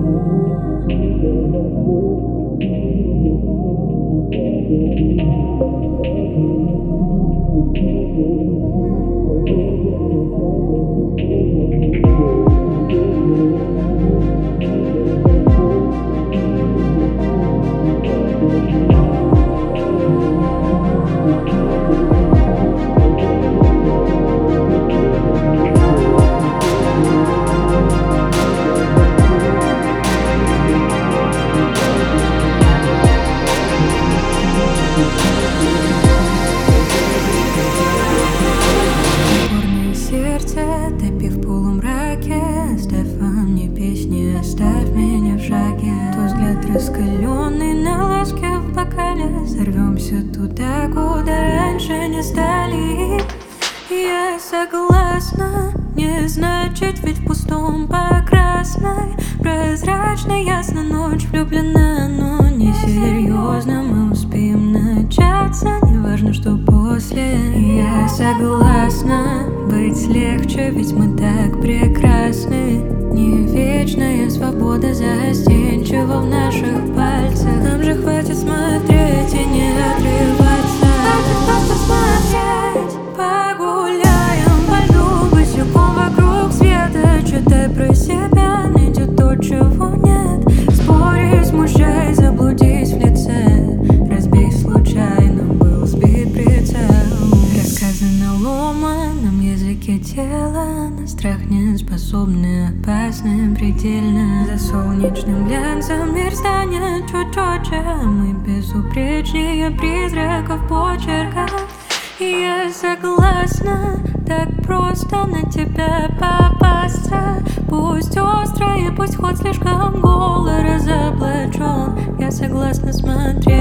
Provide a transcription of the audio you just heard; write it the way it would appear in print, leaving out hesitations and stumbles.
Упорное сердце, топи в полумраке, оставь во мне песни, оставь меня в шаге. Твой взгляд раскаленный на ласке в бокале, сорвемся туда, куда раньше не стали. Я согласна, не значит ведь в пустом по красной. Прозрачно, ясно, ночь влюблена, но не серьезно. Мы успеем начаться, неважно, что после. Я согласна, быть легче, ведь мы так прекрасны. Не вечная свобода застенчива в наших пальцах. Нам же хватит смотреть и не отрываться. Хватит просто смотреть. Погуляем по льду босиком вокруг света. Читай про себя, найди то, чего нет. Спори, смущай, заблудись в лице. Разбей случайно, был сбит прицел. Рассказы на ломаном языке тела, на страх не способны, опасны предельно. За солнечным глянцем мир станет чуть четче, а мы безупречнее призраков почерка. Я согласна, так просто на тебя попасться. Пусть остро и пусть ход слишком голо разоблачен. Я согласна смотреть